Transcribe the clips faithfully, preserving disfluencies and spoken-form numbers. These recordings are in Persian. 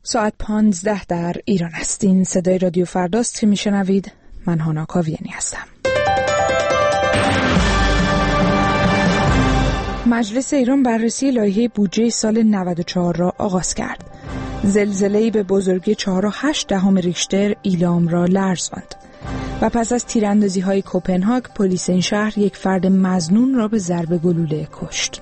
ساعت پانزده در ایران هستین. صدای رادیو فرداست که میشنوید. من هانا کاویانی هستم. مجلس ایران بررسی لایحه بودجه سال نود و چهار را آغاز کرد. زلزله‌ای به بزرگی چهار و هشت دهم ریشتر ایلام را لرزاند. و پس از تیراندازی‌های کوپنهاگ، پلیس این شهر یک فرد مظنون را به ضرب گلوله کشت.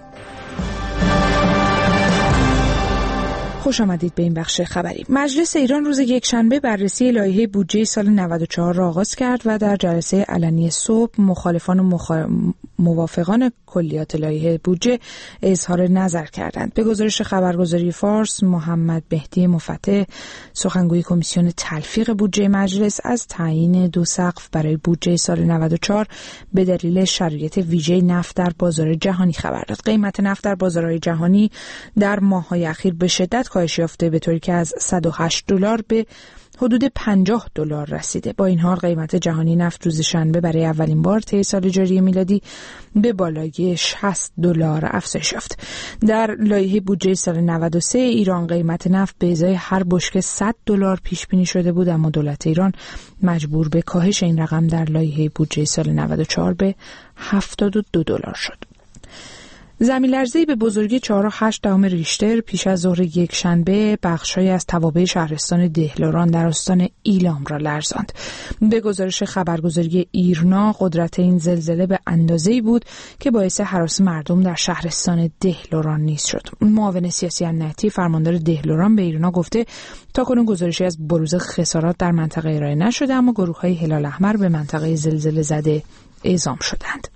خوش آمدید به این بخش خبری. مجلس ایران روز یکشنبه بررسی لایحه بودجه سال نود و چهار را آغاز کرد و در جلسه علنی صبح مخالفان و مخا... موافقان کلیات لایحه بودجه اظهار نظر کردند. به گزارش خبرگزاری فارس، محمد مهدی مفتح، سخنگوی کمیسیون تلفیق بودجه مجلس، از تعیین دو سقف برای بودجه سال نود و چهار به دلیل شرایط ویژه نفت در بازار جهانی خبر داد. قیمت نفت در بازارهای جهانی در ماه‌های اخیر به شدت کاهش یافته، به طوری که از صد و هشت دلار به حدود پنجاه دلار رسیده. با این حال قیمت جهانی نفت روز شنبه برای اولین بار طی سال جاری میلادی به بالای شصت دلار افزایش یافت. در لایحه بودجه سال نود و سه ایران قیمت نفت به ازای هر بشکه صد دلار پیش بینی شده بود، اما دولت ایران مجبور به کاهش این رقم در لایحه بودجه سال نود و چهار به هفتاد و دو دلار شد. زمین‌لرزه‌ای به بزرگی چهار و هشت دهم ریشتر پیش از ظهر یکشنبه بخش‌هایی از توابع شهرستان دهلوران در استان ایلام را لرزاند. به گزارش خبرگزاری ایرنا، قدرت این زلزله به اندازه‌ای بود که باعث هراس مردم در شهرستان دهلوران نیز شد. معاون سیاسی امنیتی فرماندار دهلوران به ایرنا گفته تاکنون گزارشی از بروز خسارات در منطقه ارائه نشده، اما گروه‌های هلال احمر به منطقه زلزله زده اعزام شدند.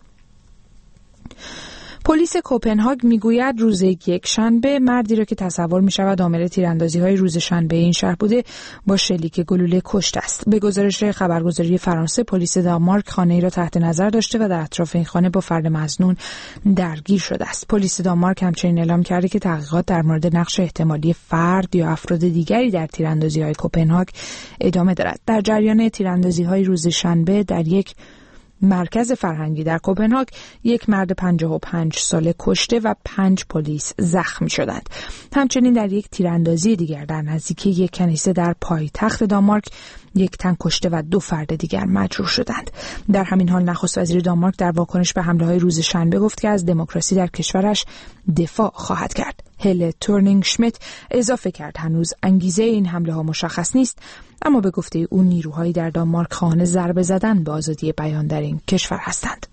پلیس کوپنهاگ میگوید روز یکشنبه مردی را که تصور می‌شود عامل تیراندازی‌های روز شنبه این شهر بوده با شلیک گلوله کشته است. به گزارش خبرگزاری فرانسه، پلیس دانمارک خانه‌ای را تحت نظر داشته و در اطراف این خانه با فرد مظنون درگیر شده است. پلیس دانمارک همچنین اعلام کرده که تحقیقات در مورد نقش احتمالی فرد یا افراد دیگری در تیراندازی‌های کوپنهاگ ادامه دارد. در جریان تیراندازی‌های روز شنبه در یک مرکز فرهنگی در کوپنهاگ یک مرد پنجاه و پنج ساله کشته و پنج پلیس زخمی شدند. همچنین در یک تیراندازی دیگر در نزدیکی یک کنیسه در پایتخت دانمارک یک تن کشته و دو فرد دیگر مجروح شدند. در همین حال نخست وزیر دانمارک در واکنش به حمله‌های روز شنبه گفت که از دموکراسی در کشورش دفاع خواهد کرد. هله تورنینگ شمیت اضافه کرد هنوز انگیزه این حمله‌ها مشخص نیست، اما به گفته او نیروهایی در دانمارک خواهان ضربه زدن به آزادی بیان در این کشور هستند.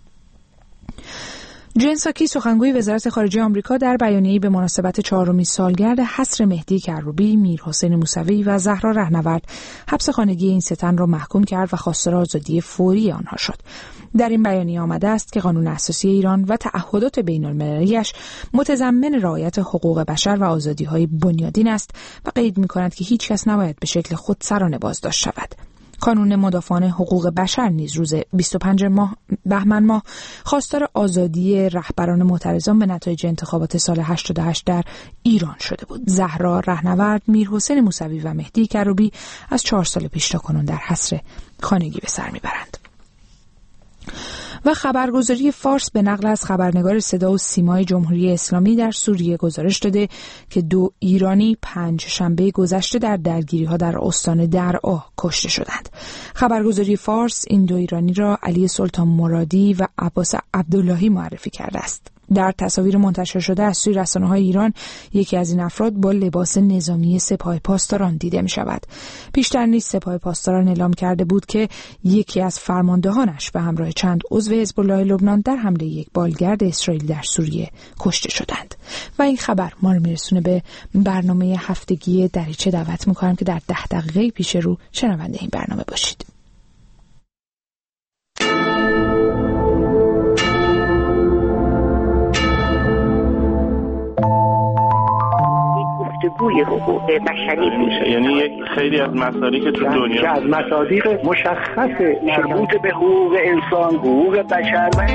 جن ساکی، سخنگوی وزارت خارجه آمریکا، در بیانیه‌ای به مناسبت چهارمین سالگرد حصر مهدی کروبی، میرحسین موسوی و زهرا رهنورد حبس خانگی این سه تن را محکوم کرد و خواستار آزادی فوری آنها شد. در این بیانیه آمده است که قانون اساسی ایران و تعهدات بین‌المللی‌اش متضمن رعایت حقوق بشر و آزادی‌های بنیادین است و قید می‌کند که هیچ کس نباید به شکل خودسرانه بازداشت شود. کانون مدافعان حقوق بشر نیز روز بیست و پنجم ماه بهمن ماه خواستار آزادی رهبران معترضان به نتایج انتخابات سال هشتاد و هشت در ایران شده بود. زهرا رهنورد، میرحسین موسوی و مهدی کروبی از چهار سال پیش تا کنون در حصر خانگی به سر میبرند. و خبرگزاری فارس به نقل از خبرنگار صدا و سیمای جمهوری اسلامی در سوریه گزارش داده که دو ایرانی پنج شنبه گذشته در درگیری‌ها در استان درعا کشته شدند. خبرگزاری فارس این دو ایرانی را علی سلطان مرادی و عباس عبداللهی معرفی کرده است. در تصاویر منتشر شده از سوی رسانه‌های ایران، یکی از این افراد با لباس نظامی سپاه پاسداران دیده می شود. پیشتر نیز سپاه پاسداران اعلام کرده بود که یکی از فرماندهانش به همراه چند عضو حزب الله لبنان در حمله یک بالگرد اسرائیل در سوریه کشته شدند. و این خبر ما رو میرسونه به برنامه هفتگی دریچه. دعوت می‌کنم که در ده دقیقه پیش رو شنونده این برنامه باشید. گفتگوی حقوق بشری میشه، یعنی یک خیلی از مصادیق که تو دنیا از مصادیق مشخص مربوط به حقوق انسان، حقوق بشر و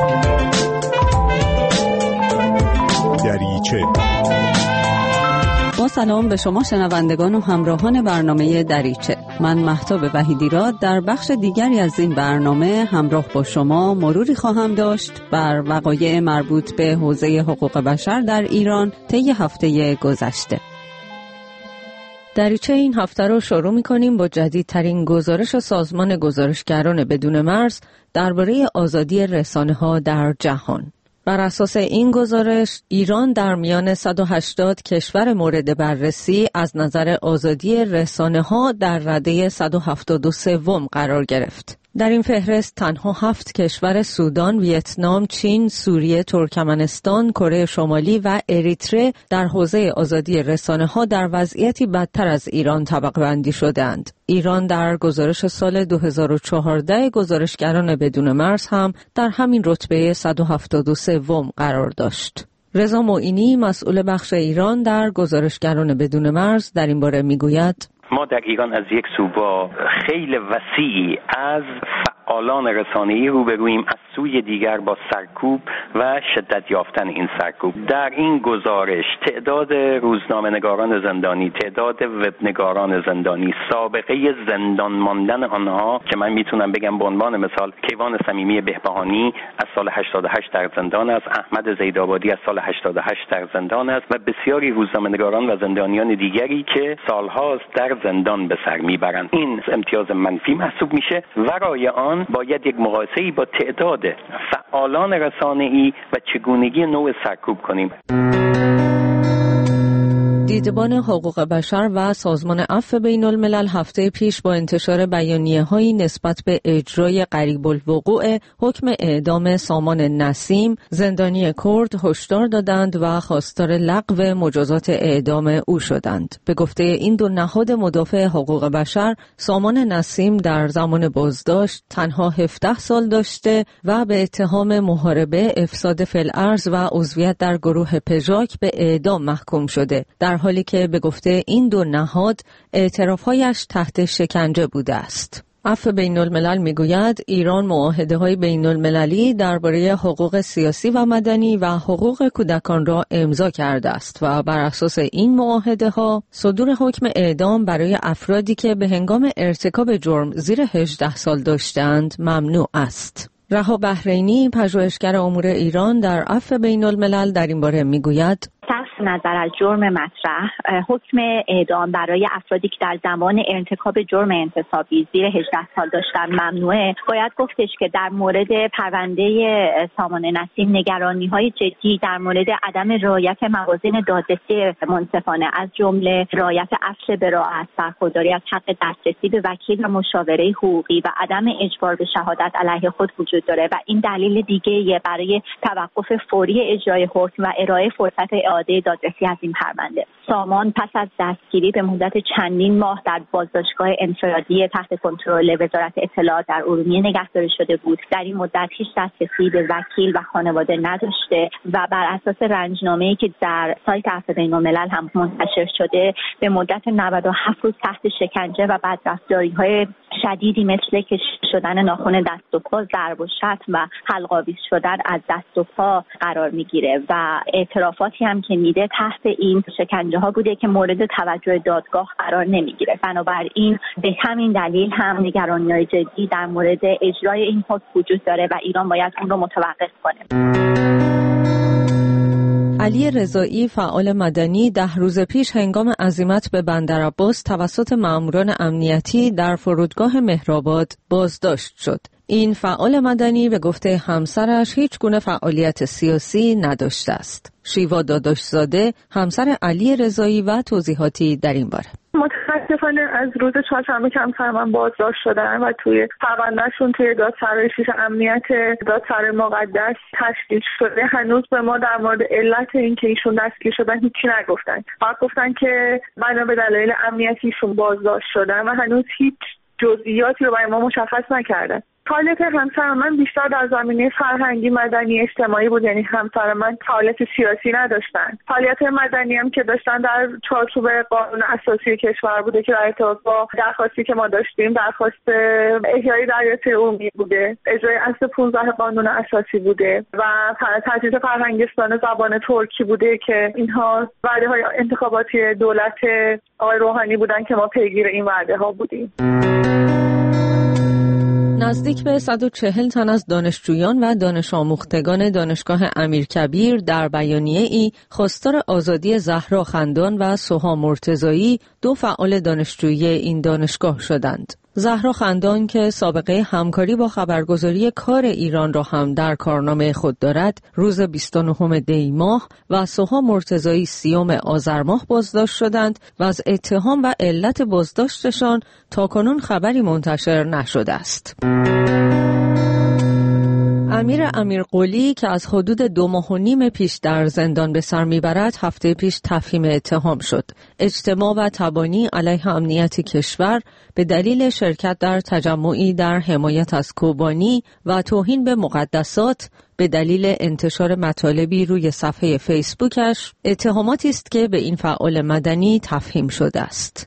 دریچه با سلام به شما شنوندگان و همراهان برنامه دریچه. من مهتاب وحیدی‌راد در بخش دیگری از این برنامه همراه با شما مروری خواهم داشت بر وقایع مربوط به حوزه حقوق بشر در ایران طی هفته گذشته. دریچه این هفته رو شروع می‌کنیم با جدیدترین گزارش سازمان گزارشگران بدون مرز درباره آزادی رسانه‌ها در جهان. بر اساس این گزارش، ایران در میان صد و هشتاد کشور مورد بررسی از نظر آزادی رسانه‌ها در رده صد و هفتاد و سه قرار گرفت. در این فهرست تنها هفت کشور سودان، ویتنام، چین، سوریه، ترکمنستان، کره شمالی و اریتره در حوزه آزادی رسانه‌ها در وضعیتی بدتر از ایران طبقه بندی شدند. ایران در گزارش سال دو هزار و چهارده گزارشگران بدون مرز هم در همین رتبه صد و هفتاد و سه قرار داشت. رضا معینی، مسئول بخش ایران در گزارشگران بدون مرز، در این باره میگوید: ما در ایران از یک سو با خیلی وسیعی از فعالان رسانه‌ای روبرویم، از سوی دیگر با سرکوب و شدت یافتن این سرکوب. در این گزارش تعداد روزنامه‌نگاران زندانی، تعداد وبنگاران زندانی، سابقه زندان ماندن آنها که من میتونم بگم به عنوان مثال کیوان صمیمی بهبهانی از سال هشتاد و هشت در زندان است، احمد زیدآبادی از سال هشتاد و هشت در زندان است و بسیاری روزنامه‌نگاران و زندانیان دیگری که سالهاست در زندان به سر میبرند. این امتیاز منفی محسوب میشه. ورای آن باید یک مقایسه‌ای با تعداد فعالان رسانه‌ای و چگونگی نوع سرکوب کنیم. دیدبان حقوق بشر و سازمان عفو بین الملل هفته پیش با انتشار بیانیه‌هایی نسبت به اجرای قریب الوقوع حکم اعدام سامان نسیم، زندانی کرد، هشدار دادند و خواستار لغو مجازات اعدام او شدند. به گفته این دو نهاد مدافع حقوق بشر، سامان نسیم در زمان بازداشت تنها هفده سال داشته و به اتهام محاربه، افساد فی‌الارض و عضویت در گروه پژاک به اعدام محکوم شده، در حالی که به گفته این دو نهاد اعترافهایش تحت شکنجه بوده است. عفو بین الملل میگوید ایران معاهده‌های بین المللی درباره حقوق سیاسی و مدنی و حقوق کودکان را امضا کرده است و بر اساس این معاهده‌ها صدور حکم اعدام برای افرادی که به هنگام ارتکاب جرم زیر هجده سال داشتند ممنوع است. رها بحرینی، پژوهشگر امور ایران در عفو بین الملل، در این باره میگوید: صرف نظر از جرم مطرح، حکم اعدام برای افرادی که در زمان ارتکاب جرم انتصابی زیر هجده سال داشتن ممنوعه. باید گفتش که در مورد پرونده سامان نسیم نگرانی‌های جدی در مورد عدم رعایت موازین دادرسی منصفانه از جمله رعایت اصل براءت، برخورداری از حق دسترسی به وکیل و مشاوره حقوقی و عدم اجبار به شهادت علیه خود وجود داره و این دلیل دیگه برای توقف فوری اجرای حکم و ارائه فرصت اعاده دادرسی از این پرونده. سامان پس از دستگیری به مدت چندین ماه در بازداشتگاه انفرادی تحت کنترل وزارت اطلاعات در ارومیه نگهداری شده بود. در این مدت هیچ دسترسی به وکیل و خانواده نداشته و بر اساس رنجنامه‌ای که در سایت عفو بین الملل هم منتشر شده به مدت نود و هفت روز تحت شکنجه و بدرفتاری‌های شدیدی مثل کشیده شدن ناخن دست و پا، ضرب و شتم و حلق‌آویز شدن از دست و پا قرار میگیره و اعترافاتی هم که میده تحت این شکنجه ها بوده که مورد توجه دادگاه قرار نمیگیره. بنابراین به همین دلیل هم نگرانی‌های جدی در مورد اجرای این حکم وجود داره و ایران باید اون رو متوقف کنه. علی رضایی، فعال مدنی، ده روز پیش هنگام عزیمت به بندرعباس توسط ماموران امنیتی در فرودگاه مهرآباد بازداشت شد. این فعال مدنی به گفته همسرش هیچ گونه فعالیت سیاسی نداشته است. شیوا داداشزاده، همسر علی رضایی، و توضیحاتی در این باره: متاسفانه از روز چهارشنبه کمتر من بازداشت شدن و توی پروندهشون توی دادسرای شیش امنیت دادسرای مقدس تشکیل شده. هنوز به ما در مورد علت اینکه ایشون دستگیر شدن هیچی نگفتن. فقط گفتن که بنا به دلایل امنیتیشون بازداشت شدن و هنوز هیچ جزئیاتی رو برای ما مشخص نکردن. فعالیت همسر من بیشتر در زمینه فرهنگی، مدنی، اجتماعی بود. یعنی همسر من فعالیت سیاسی نداشتن. فعالیت مدنی هم که داشتن در چارچوب قانون اساسی کشور بوده که در ارتباط با درخواستی که ما داشتیم، درخواست احیای دریاچه ارومیه بوده، اجرای اصل پانزده قانون اساسی بوده و تأسیس فرهنگستان زبان ترکی بوده که اینها وعده‌های انتخاباتی دولت آقای روحانی بودن که ما پیگیر این وعده‌ها بودیم. نزدیک به صد و چهل تن از دانشجویان و دانش آموختگان دانشگاه امیرکبیر در بیانیه‌ای خواستار آزادی زهرا خندان و سوها مرتضایی، دو فعال دانشجویی این دانشگاه شدند. زهرا خندان که سابقه همکاری با خبرگزاری کار ایران را هم در کارنامه خود دارد، روز بیست و نهم دی ماه و سوها مرتضایی سیوم آذر ماه بازداشت شدند و از اتهام و علت بازداشتشان تاکنون خبری منتشر نشده است. امیر امیرقلی که از حدود دو ماه و نیم پیش در زندان به سر میبرد، هفته پیش تفهیم اتهام شد. اجتماع و تبانی علیه امنیت کشور به دلیل شرکت در تجمعی در حمایت از کوبانی و توهین به مقدسات به دلیل انتشار مطالبی روی صفحه فیسبوکش، اتهاماتی است که به این فعال مدنی تفهیم شده است.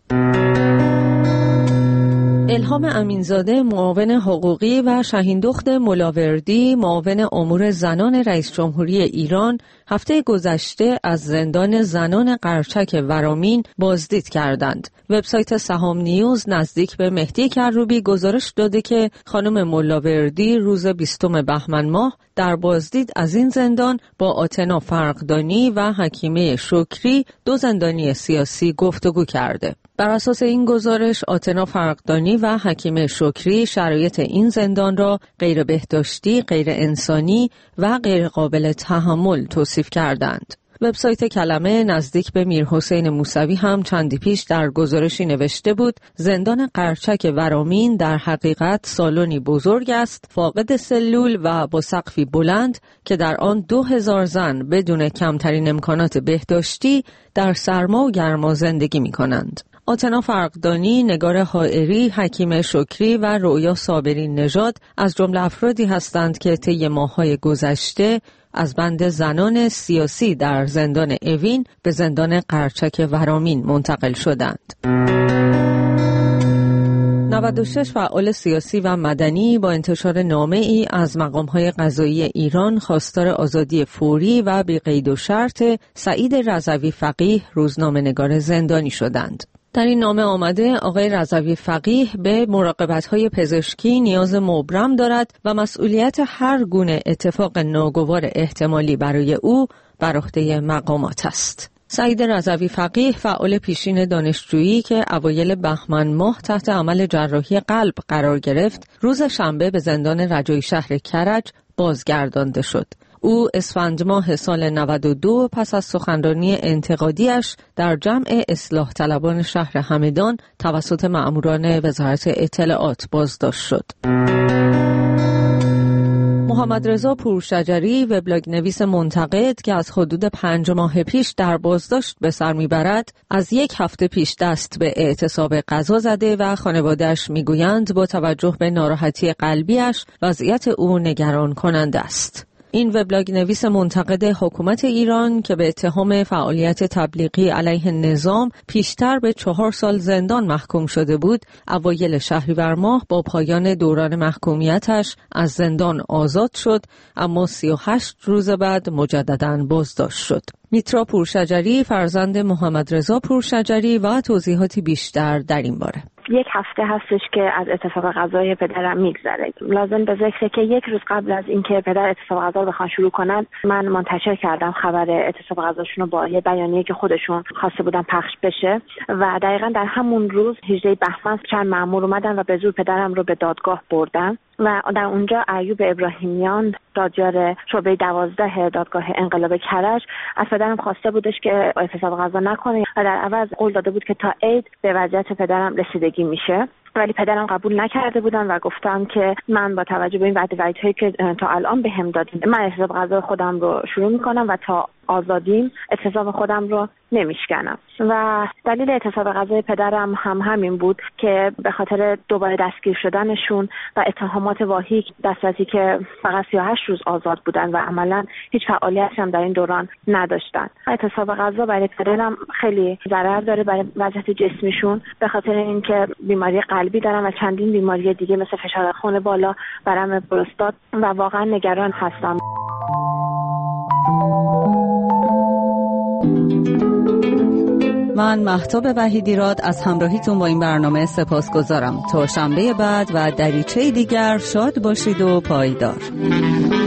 الهام امینزاده، معاون حقوقی و شهیندخت ملاوردی، معاون امور زنان رئیس جمهوری ایران، هفته گذشته از زندان زنان قرچک ورامین بازدید کردند. وبسایت سهام نیوز نزدیک به مهدی کروبی گزارش داده که خانم ملاوردی روز بیستم بهمن ماه در بازدید از این زندان با آتنا فرقدانی و حکیمه شکری، دو زندانی سیاسی، گفتگو کرده. بر اساس این گزارش، آتنا فرقدانی و حکیمه شکری شرایط این زندان را غیر بهداشتی، غیر انسانی و غیر قابل تحمل توصیف کردند. وبسایت کلمه نزدیک به میرحسین موسوی هم چندی پیش در گزارشی نوشته بود: زندان قرچک ورامین در حقیقت سالنی بزرگ است، فاقد سلول و با سقفی بلند که در آن دو هزار زن بدون کمترین امکانات بهداشتی در سرما و گرما زندگی می کنند. آتنا فرقدانی، نگار حائری، حکیم شکری و رویا صابری نژاد از جمله افرادی هستند که طی ماه‌های گذشته از بند زنان سیاسی در زندان اوین به زندان قرچک ورامین منتقل شدند. نود و شش فعال سیاسی و مدنی با انتشار نامه‌ای از مقام‌های قضایی ایران خواستار آزادی فوری و بی قید و شرط سعید رضوی فقیه، روزنامه‌نگار زندانی شدند. در این نامه آمده آقای رضوی فقیه به مراقبت‌های پزشکی نیاز مبرم دارد و مسئولیت هر گونه اتفاق ناگوار احتمالی برای او بر عهده مقامات است. سعید رضوی فقیه، فعال پیشین دانشجویی که اوایل بهمن ماه تحت عمل جراحی قلب قرار گرفت، روز شنبه به زندان رجایی شهر کرج بازگردانده شد. او اسفند ماه سال نود و دو پس از سخنرانی انتقادیش در جمع اصلاح طلبان شهر همدان توسط مأموران وزارت اطلاعات بازداشت شد. محمد رضا پورشجری، وبلاگ نویس منتقد که از حدود پنج ماه پیش در بازداشت به سر میبرد، از یک هفته پیش دست به اعتصاب قضا زده و خانواده‌اش میگویند با توجه به ناراحتی قلبیش وضعیت او نگران کننده است. این وبلاگ نویس منتقد حکومت ایران که به اتهام فعالیت تبلیغی علیه نظام پیشتر به چهار سال زندان محکوم شده بود، اوایل شهریور ماه با پایان دوران محکومیتش از زندان آزاد شد، اما سی و هشت روز بعد مجدداً بازداشت شد. میترا پورشجری، فرزند محمد رضا پورشجری، و توضیحاتی بیشتر در این باره. یک هفته هستش که از اتفاق قضایی پدرم میگذره. لازم به ذکره که یک روز قبل از اینکه پدر اتفاق قضا رو بخوان شروع کنن، من منتشر کردم خبر اتفاق قضاشون رو با یه بیانیه‌ای که خودشون خواسته بودن پخش بشه و دقیقاً در همون روز هجدهم بهمن چند مأمور اومدن و به زور پدرم رو به دادگاه بردن و در اونجا ایوب ابراهیمیان، دادیار شعبه دوازده دادگاه انقلاب کرج، از پدرم خواسته بودش که اعتصاب قضا نکنه و در عوض قول داده بود که تا عید به وضعیت پدرم رسیدگی میشه. ولی پدرم قبول نکرده بودن و گفتم که من با توجه به این وعده وعیدهایی که تا الان بهم دادین، من اعتصاب قضا خودم رو شروع میکنم و تا آزادیم اعتصاب خودم رو نمیشکنم. و دلیل اعتصاب غذای پدرم هم همین بود که به خاطر دوباره دستگیر شدنشون و اتهامات واهی در صورتی که فقط سی و هشت روز آزاد بودن و عملا هیچ فعالیتی هم در این دوران نداشتن. اعتصاب غذا برای پدرم خیلی ضرر داره برای وضعیت جسمیشون، به خاطر اینکه بیماری قلبی دارن و چندین بیماری دیگه مثل فشار خون بالا، ورم پروستات و واقعا نگران هستم. من مهتاب وحیدیراد از همراهیتون با این برنامه سپاسگزارم. تا شنبه بعد و دریچه دیگر شاد باشید و پایدار.